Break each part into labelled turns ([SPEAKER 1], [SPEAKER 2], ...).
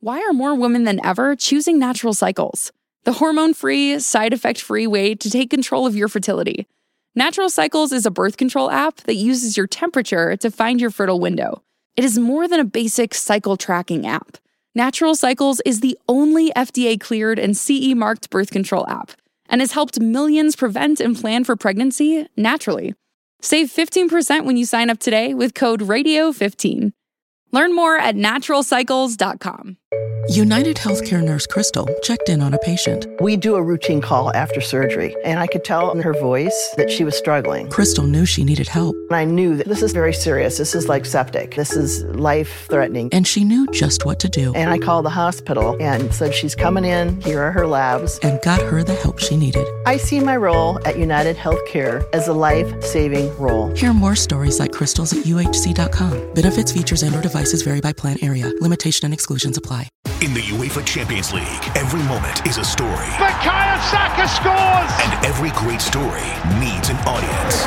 [SPEAKER 1] why are more women than ever choosing Natural Cycles? The hormone-free, side-effect-free way to take control of your fertility. Natural Cycles is a birth control app that uses your temperature to find your fertile window. It is more than a basic cycle tracking app. Natural Cycles is the only FDA-cleared and CE-marked birth control app and has helped millions prevent and plan for pregnancy naturally. Save 15% when you sign up today with code RADIO15. Learn more at naturalcycles.com.
[SPEAKER 2] United Healthcare nurse Crystal checked in on a patient.
[SPEAKER 3] We do a routine call after surgery, and I could tell in her voice that she was struggling.
[SPEAKER 2] Crystal knew she needed help.
[SPEAKER 3] And I knew that this is very serious. This is like septic. This is life-threatening.
[SPEAKER 2] And she knew just what to do.
[SPEAKER 3] And I called the hospital and said, she's coming in. Here are her labs.
[SPEAKER 2] And got her the help she needed.
[SPEAKER 3] I see my role at United Healthcare as a life-saving role.
[SPEAKER 2] Hear more stories like Crystal's at UHC.com. Benefits, features, and/or devices vary by plan area. Limitation and exclusions apply.
[SPEAKER 4] In the UEFA Champions League, every moment is a story.
[SPEAKER 5] Bukayo Saka scores!
[SPEAKER 4] And every great story needs an audience.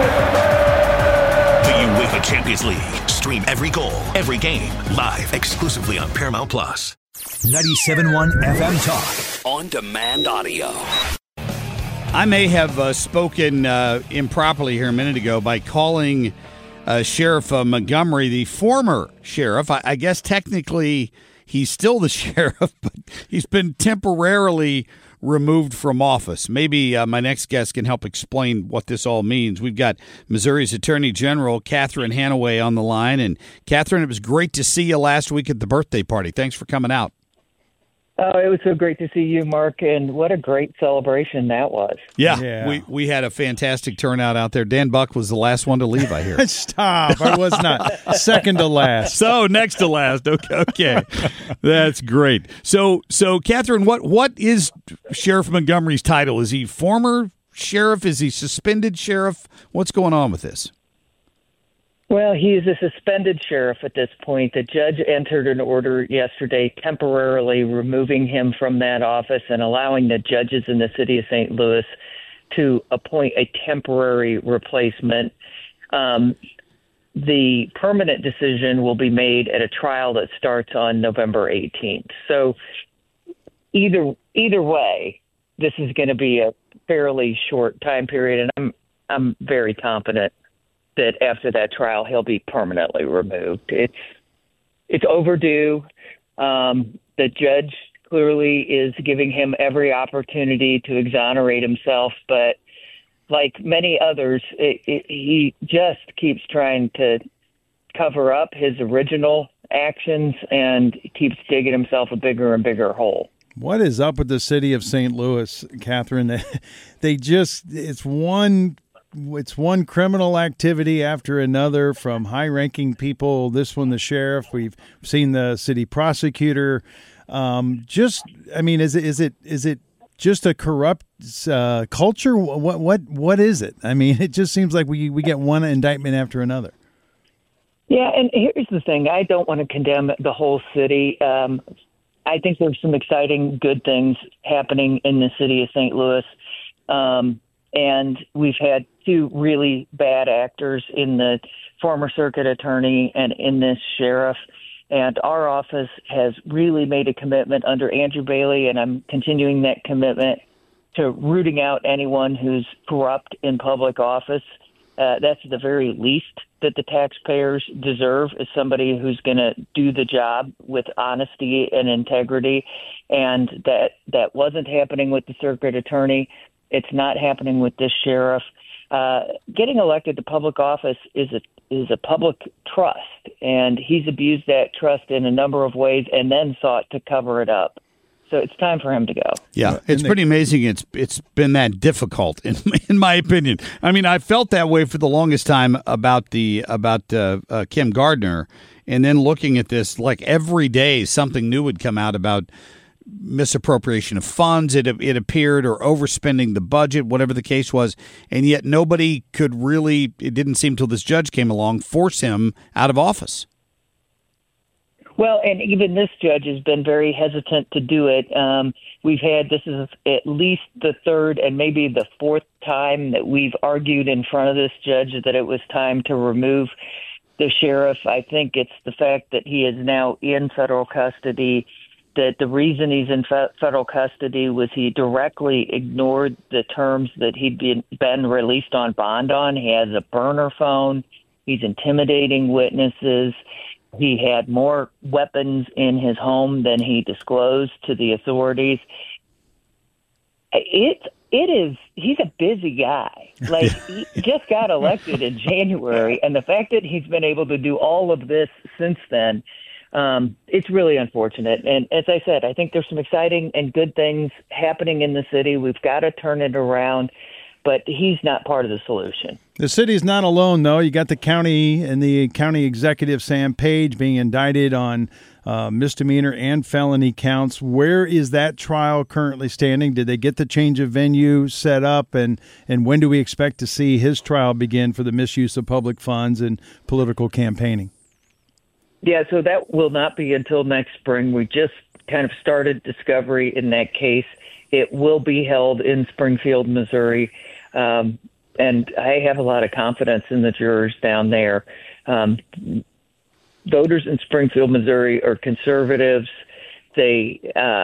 [SPEAKER 4] The UEFA Champions League. Stream every goal, every game, live exclusively on Paramount+.
[SPEAKER 6] 97.1 FM Talk.
[SPEAKER 4] On demand audio.
[SPEAKER 7] I may have spoken improperly here a minute ago by calling Sheriff Montgomery the former sheriff. I guess technically he's still the sheriff, but he's been temporarily removed from office. Maybe my next guest can help explain what this all means. We've got Missouri's Attorney General Catherine Hanaway on the line. And Catherine, it was great to see you last week at the birthday party. Thanks for coming out.
[SPEAKER 8] Oh, it was so great to see you, Mark, and what a great celebration that was.
[SPEAKER 7] Yeah. We had a fantastic turnout out there. Dan Buck was the last one to leave, I hear.
[SPEAKER 9] Stop. I was not. Second to last.
[SPEAKER 7] So, next to last. Okay. That's great. So Catherine, what is Sheriff Montgomery's title? Is he former sheriff? Is he suspended sheriff? What's going on with this?
[SPEAKER 8] Well, he is a suspended sheriff at this point. The judge entered an order yesterday temporarily removing him from that office and allowing the judges in the city of St. Louis to appoint a temporary replacement. The permanent decision will be made at a trial that starts on November 18th. So either way, this is going to be a fairly short time period, and I'm very confident that after that trial, he'll be permanently removed. It's overdue. The judge clearly is giving him every opportunity to exonerate himself, but like many others, he just keeps trying to cover up his original actions and keeps digging himself a bigger and bigger hole.
[SPEAKER 9] What is up with the city of St. Louis, Catherine? It's one criminal activity after another from high-ranking people. This one, the sheriff. We've seen the city prosecutor. Is it just a corrupt culture? What is it? I mean, it just seems like we get one indictment after another.
[SPEAKER 8] Yeah, and here's the thing. I don't want to condemn the whole city. I think there's some exciting, good things happening in the city of St. Louis. And we've had two really bad actors in the former circuit attorney and in this sheriff. And our office has really made a commitment under Andrew Bailey, and I'm continuing that commitment to rooting out anyone who's corrupt in public office. That's the very least that the taxpayers deserve, is somebody who's going to do the job with honesty and integrity. And that wasn't happening with the circuit attorney. It's not happening with this sheriff. Getting elected to public office is a public trust, and he's abused that trust in a number of ways and then sought to cover it up. So it's time for him to go.
[SPEAKER 7] Yeah, it's pretty amazing. It's been that difficult, in my opinion. I mean, I felt that way for the longest time about Kim Gardner, and then looking at this, like every day something new would come out about misappropriation of funds, it appeared, or overspending the budget, whatever the case was, and yet nobody could really, it didn't seem till this judge came along, force him out of office.
[SPEAKER 8] Well, and even this judge has been very hesitant to do it. This is at least the third and maybe the fourth time that we've argued in front of this judge that it was time to remove the sheriff. I think it's the fact that he is now in federal custody that the reason he's in federal custody was he directly ignored the terms that he'd been released on bond on. He has a burner phone. He's intimidating witnesses. He had more weapons in his home than he disclosed to the authorities. He's a busy guy. Like, he just got elected in January, and the fact that he's been able to do all of this since then, it's really unfortunate. And as I said, I think there's some exciting and good things happening in the city. We've got to turn it around, but he's not part of the solution.
[SPEAKER 9] The city's not alone, though. You got the county and the county executive, Sam Page, being indicted on misdemeanor and felony counts. Where is that trial currently standing? Did they get the change of venue set up? And when do we expect to see his trial begin for the misuse of public funds and political campaigning?
[SPEAKER 8] Yeah, so that will not be until next spring. We just kind of started discovery in that case. It will be held in Springfield, Missouri. And I have a lot of confidence in the jurors down there. Voters in Springfield, Missouri are conservatives. They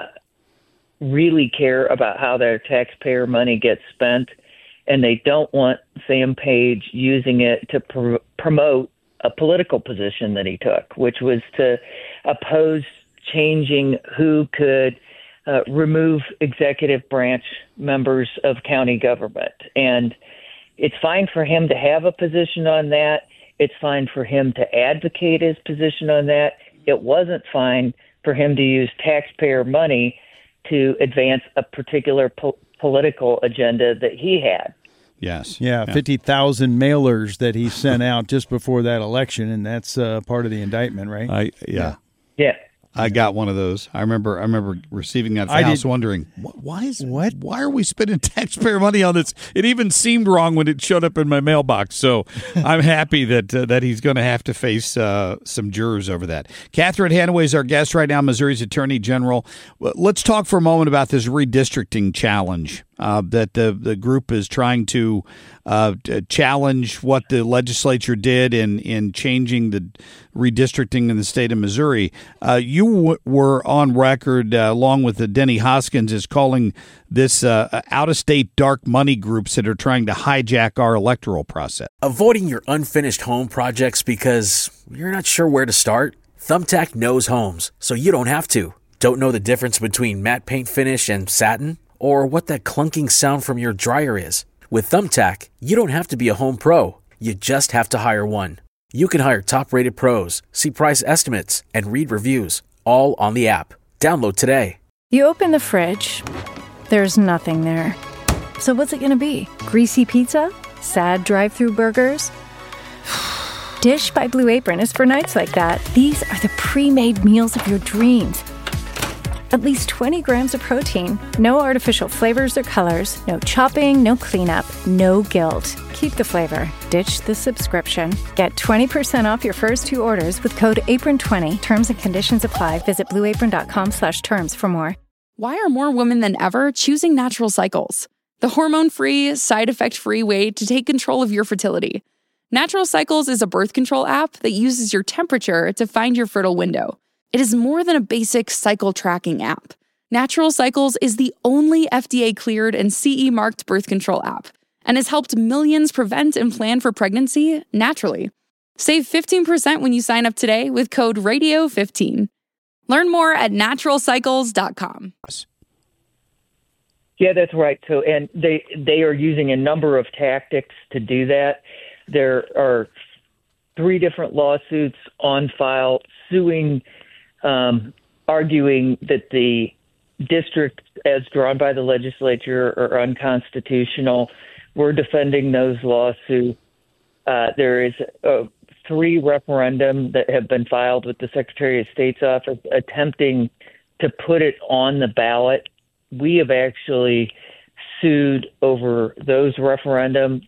[SPEAKER 8] really care about how their taxpayer money gets spent, and they don't want Sam Page using it to promote a political position that he took, which was to oppose changing who could remove executive branch members of county government. And it's fine for him to have a position on that. It's fine for him to advocate his position on that. It wasn't fine for him to use taxpayer money to advance a particular political agenda that he had.
[SPEAKER 7] Yes.
[SPEAKER 9] Yeah, 50,000 mailers that he sent out just before that election, and that's part of the indictment, right?
[SPEAKER 7] Yeah.
[SPEAKER 8] I
[SPEAKER 7] got one of those. I remember receiving that at the house, wondering why are we spending taxpayer money on this? It even seemed wrong when it showed up in my mailbox. So I'm happy that he's going to have to face some jurors over that. Catherine Hanaway is our guest right now, Missouri's Attorney General. Let's talk for a moment about this redistricting challenge that the group is trying to challenge what the legislature did in changing the redistricting in the state of Missouri. You were on record, along with Denny Hoskins, as calling this out-of-state dark money groups that are trying to hijack our electoral process.
[SPEAKER 10] Avoiding your unfinished home projects because you're not sure where to start? Thumbtack knows homes, so you don't have to. Don't know the difference between matte paint finish and satin? Or what that clunking sound from your dryer is? With Thumbtack, you don't have to be a home pro. You just have to hire one. You can hire top-rated pros, see price estimates, and read reviews, all on the app. Download today.
[SPEAKER 11] You open the fridge. There's nothing there. So what's it going to be? Greasy pizza? Sad drive-thru burgers? Dish by Blue Apron is for nights like that. These are the pre-made meals of your dreams. At least 20 grams of protein, no artificial flavors or colors, no chopping, no cleanup, no guilt. Keep the flavor. Ditch the subscription. Get 20% off your first 2 orders with code APRON20. Terms and conditions apply. Visit blueapron.com/terms for more.
[SPEAKER 1] Why are more women than ever choosing Natural Cycles? The hormone-free, side-effect-free way to take control of your fertility. Natural Cycles is a birth control app that uses your temperature to find your fertile window. It is more than a basic cycle tracking app. Natural Cycles is the only FDA-cleared and CE-marked birth control app and has helped millions prevent and plan for pregnancy naturally. Save 15% when you sign up today with code RADIO15. Learn more at naturalcycles.com.
[SPEAKER 8] Yeah, that's right. So, and they are using a number of tactics to do that. There are 3 different lawsuits on file suing, arguing that the districts as drawn by the legislature are unconstitutional. We're defending those lawsuits. There is 3 referendum that have been filed with the Secretary of State's office attempting to put it on the ballot. We have actually sued over those referendum.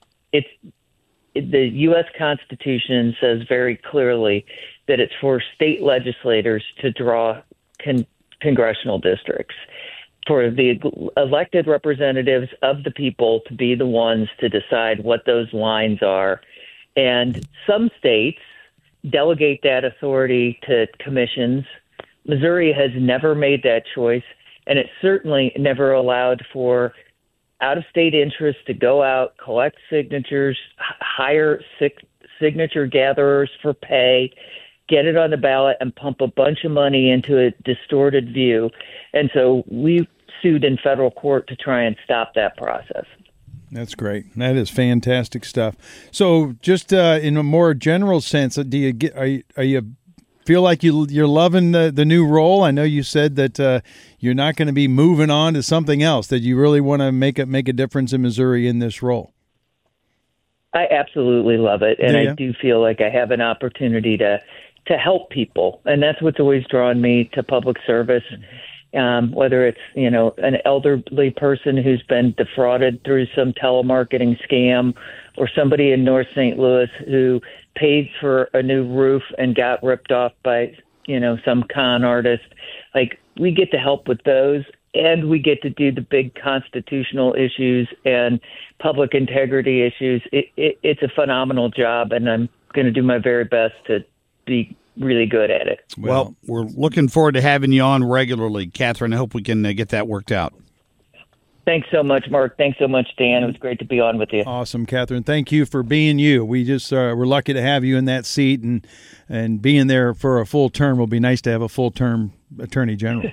[SPEAKER 8] The U.S. Constitution says very clearly that it's for state legislators to draw congressional districts, for the elected representatives of the people to be the ones to decide what those lines are. And some states delegate that authority to commissions Missouri has never made that choice, and it certainly never allowed for out-of-state interests to go out, collect signatures, hire signature gatherers for pay, get it on the ballot, and pump a bunch of money into a distorted view. And so we sued in federal court to try and stop that process.
[SPEAKER 9] That's great. That is fantastic stuff. So, just in a more general sense, do you get? Are you feel like you're loving the new role? I know you said that you're not going to be moving on to something else. That you really want to make a difference in Missouri in this role.
[SPEAKER 8] I absolutely love it, and I do feel like I have an opportunity to help people, and that's what's always drawn me to public service. Whether it's, an elderly person who's been defrauded through some telemarketing scam, or somebody in North St. Louis who paid for a new roof and got ripped off by, some con artist. Like, we get to help with those, and we get to do the big constitutional issues and public integrity issues. It's a phenomenal job, and I'm going to do my very best to be really good at it.
[SPEAKER 7] Well, we're looking forward to having you on regularly, Catherine. I hope we can get that worked out.
[SPEAKER 8] Thanks so much, Mark. Thanks so much, Dan. It was great to be on with you.
[SPEAKER 9] Awesome, Catherine. Thank you for being you. We just we're lucky to have you in that seat, and being there for a full term will be nice to have a full term Attorney General.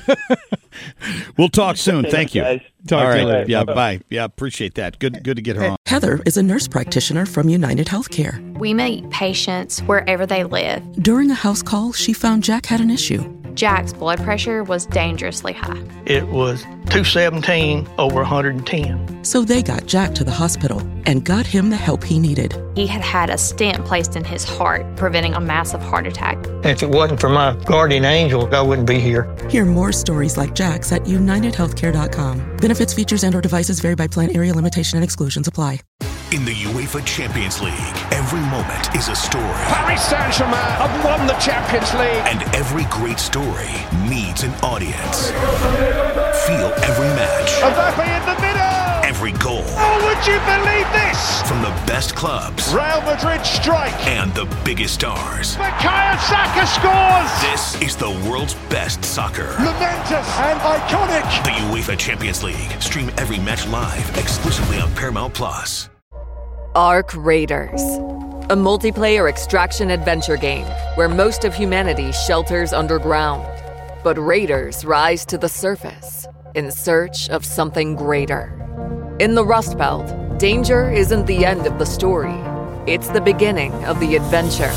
[SPEAKER 7] We'll talk soon. Thank you.
[SPEAKER 9] Talk to you later.
[SPEAKER 7] Yeah, bye. Yeah, appreciate that. Good to get her on.
[SPEAKER 2] Heather is a nurse practitioner from United Healthcare.
[SPEAKER 12] We meet patients wherever they live.
[SPEAKER 2] During a house call, she found Jack had an issue.
[SPEAKER 12] Jack's blood pressure was dangerously high.
[SPEAKER 13] It was 217 over 110.
[SPEAKER 2] So they got Jack to the hospital and got him the help he needed.
[SPEAKER 12] He had a stent placed in his heart, preventing a massive heart attack.
[SPEAKER 13] If it wasn't for my guardian angel, I wouldn't be here.
[SPEAKER 2] Hear more stories like Jack's at UnitedHealthcare.com. Benefits, features, and/or devices vary by plan, area, limitation, and exclusions apply.
[SPEAKER 4] In the UEFA Champions League, every moment is a story.
[SPEAKER 5] Paris Saint-Germain have won the Champions League.
[SPEAKER 4] And every great story needs an audience. Feel every match.
[SPEAKER 5] Mbappe in the middle.
[SPEAKER 4] Every goal.
[SPEAKER 5] Oh, would you believe this?
[SPEAKER 4] From the best clubs.
[SPEAKER 5] Real Madrid strike.
[SPEAKER 4] And the biggest stars.
[SPEAKER 5] Bukayo Saka scores.
[SPEAKER 4] This is the world's best soccer.
[SPEAKER 5] Momentous and iconic.
[SPEAKER 4] The UEFA Champions League. Stream every match live, exclusively on Paramount Plus.
[SPEAKER 14] Ark Raiders, a multiplayer extraction adventure game where most of humanity shelters underground. But raiders rise to the surface in search of something greater. In the Rust Belt, danger isn't the end of the story. It's the beginning of the adventure.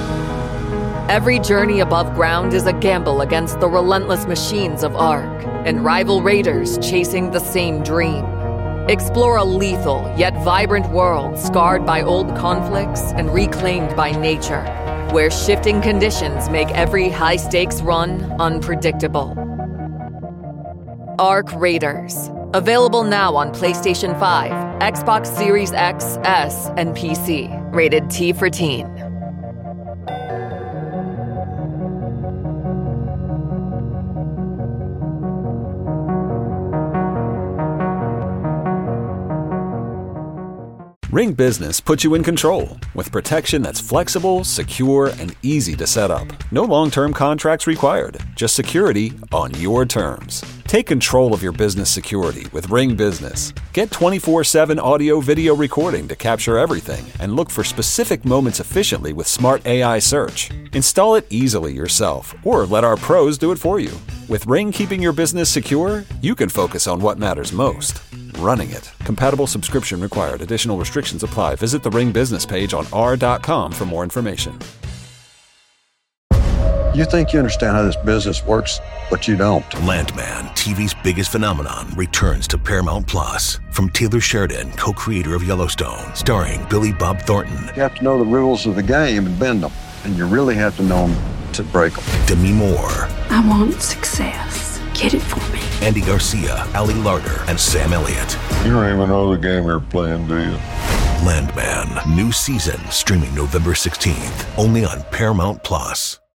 [SPEAKER 14] Every journey above ground is a gamble against the relentless machines of Ark and rival raiders chasing the same dream. Explore a lethal yet vibrant world scarred by old conflicts and reclaimed by nature, where shifting conditions make every high-stakes run unpredictable. Ark Raiders. Available now on PlayStation 5, Xbox Series X, S, and PC. Rated T for Teen.
[SPEAKER 15] Ring Business puts you in control with protection that's flexible, secure, and easy to set up. No long-term contracts required, just security on your terms. Take control of your business security with Ring Business. Get 24/7 audio-video recording to capture everything and look for specific moments efficiently with smart AI search. Install it easily yourself or let our pros do it for you. With Ring keeping your business secure, you can focus on what matters most. Running it. Compatible subscription required. Additional restrictions apply. Visit the Ring business page on r.com for more information.
[SPEAKER 16] You think you understand how this business works, but you don't.
[SPEAKER 4] Landman, TV's biggest phenomenon, returns to Paramount Plus. From Taylor Sheridan, co-creator of Yellowstone, starring Billy Bob Thornton.
[SPEAKER 16] You have to know the rules of the game and bend them, and you really have to know them to break them.
[SPEAKER 4] Demi Moore.
[SPEAKER 17] I want success. Get it for me.
[SPEAKER 4] Andy Garcia, Ali Larter, and Sam Elliott.
[SPEAKER 18] You don't even know the game you're playing, do you?
[SPEAKER 4] Landman, new season, streaming November 16th, only on Paramount Plus.